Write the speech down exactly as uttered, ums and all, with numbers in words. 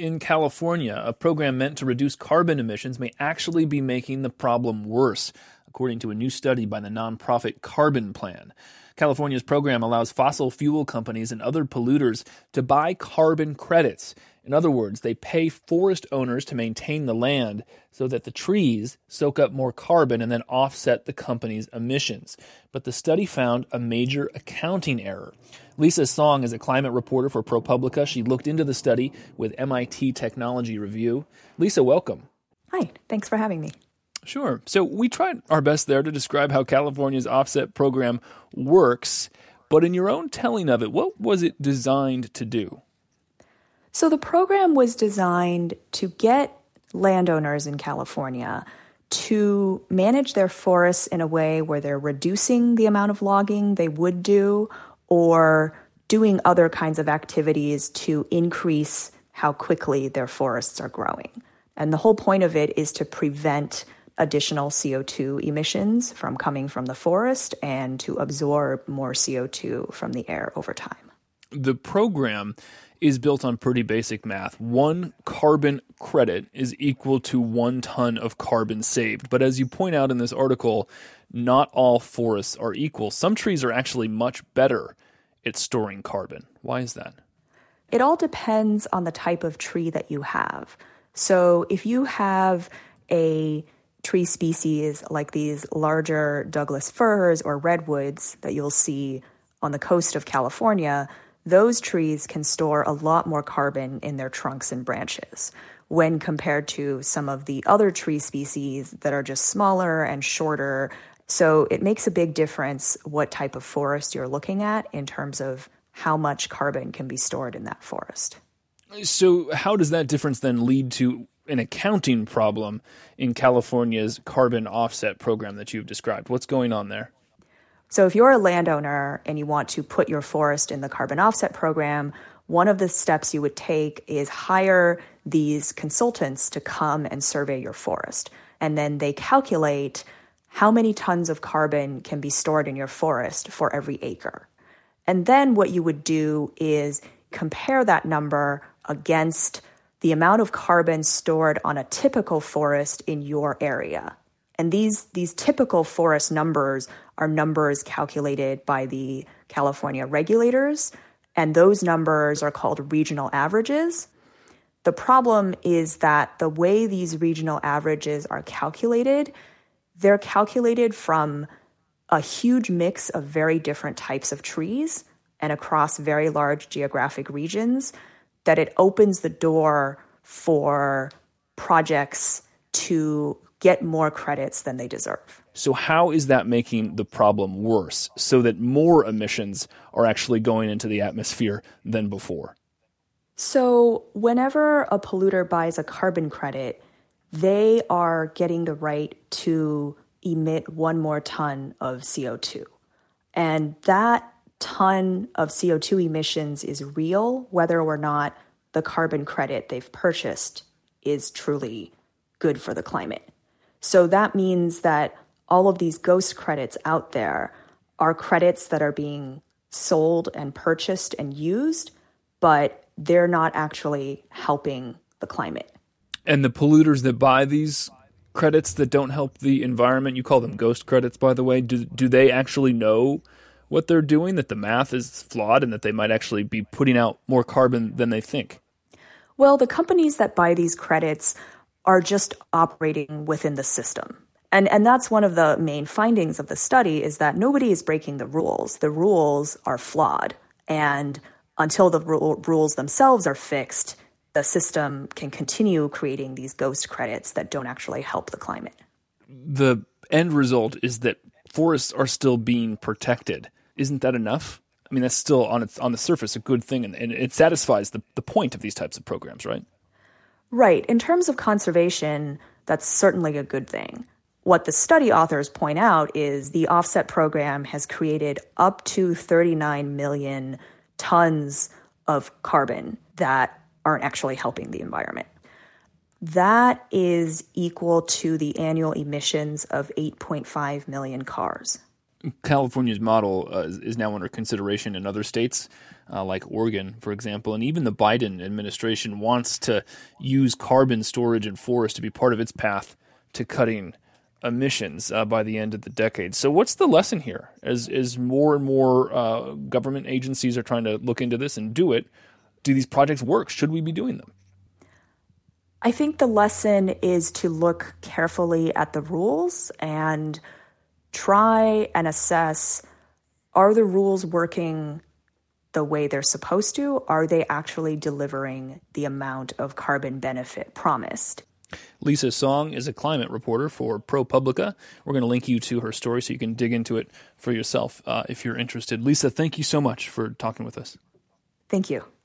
In California, a program meant to reduce carbon emissions may actually be making the problem worse, according to a new study by the nonprofit Carbon Plan. California's program allows fossil fuel companies and other polluters to buy carbon credits. In other words, they pay forest owners to maintain the land so that the trees soak up more carbon and then offset the company's emissions. But the study found a major accounting error. Lisa Song is a climate reporter for ProPublica. She looked into the study with M I T Technology Review. Lisa, welcome. Hi, thanks for having me. Sure. So we tried our best there to describe how California's offset program works, but in your own telling of it, what was it designed to do? So the program was designed to get landowners in California to manage their forests in a way where they're reducing the amount of logging they would do or doing other kinds of activities to increase how quickly their forests are growing. And the whole point of it is to prevent additional C O two emissions from coming from the forest and to absorb more C O two from the air over time. The program is built on pretty basic math. One carbon credit is equal to one ton of carbon saved. But as you point out in this article, not all forests are equal. Some trees are actually much better at storing carbon. Why is that? It all depends on the type of tree that you have. So if you have a tree species like these larger Douglas firs or redwoods that you'll see on the coast of California, those trees can store a lot more carbon in their trunks and branches when compared to some of the other tree species that are just smaller and shorter. So it makes a big difference what type of forest you're looking at in terms of how much carbon can be stored in that forest. So how does that difference then lead to an accounting problem in California's carbon offset program that you've described? What's going on there? So if you're a landowner and you want to put your forest in the carbon offset program, one of the steps you would take is hire these consultants to come and survey your forest. And then they calculate how many tons of carbon can be stored in your forest for every acre. And then what you would do is compare that number against the amount of carbon stored on a typical forest in your area. And these, these typical forest numbers are numbers calculated by the California regulators, and those numbers are called regional averages. The problem is that the way these regional averages are calculated, they're calculated from a huge mix of very different types of trees and across very large geographic regions, that it opens the door for projects to get more credits than they deserve. So how is that making the problem worse so that more emissions are actually going into the atmosphere than before? So whenever a polluter buys a carbon credit, they are getting the right to emit one more ton of C O two. And that ton of C O two emissions is real, whether or not the carbon credit they've purchased is truly good for the climate. So that means that all of these ghost credits out there are credits that are being sold and purchased and used, but they're not actually helping the climate. And the polluters that buy these credits that don't help the environment, you call them ghost credits, by the way, do, do they actually know what they're doing, that the math is flawed and that they might actually be putting out more carbon than they think? Well, the companies that buy these credits are just operating within the system. And and that's one of the main findings of the study, is that nobody is breaking the rules. The rules are flawed. And until the ru- rules themselves are fixed, the system can continue creating these ghost credits that don't actually help the climate. The end result is that forests are still being protected. Isn't that enough? I mean, that's still on its, on the surface a good thing, and, and it satisfies the, the point of these types of programs, right? Right. In terms of conservation, that's certainly a good thing. What the study authors point out is the offset program has created up to thirty-nine million tons of carbon that aren't actually helping the environment. That is equal to the annual emissions of eight point five million cars. California's model uh, is now under consideration in other states, uh, like Oregon, for example. And even the Biden administration wants to use carbon storage in forests to be part of its path to cutting emissions uh, by the end of the decade. So what's the lesson here? As, as more and more uh, government agencies are trying to look into this and do it, do these projects work? Should we be doing them? I think the lesson is to look carefully at the rules and try and assess, are the rules working the way they're supposed to? Are they actually delivering the amount of carbon benefit promised? Lisa Song is a climate reporter for ProPublica. We're going to link you to her story so you can dig into it for yourself uh, if you're interested. Lisa, thank you so much for talking with us. Thank you.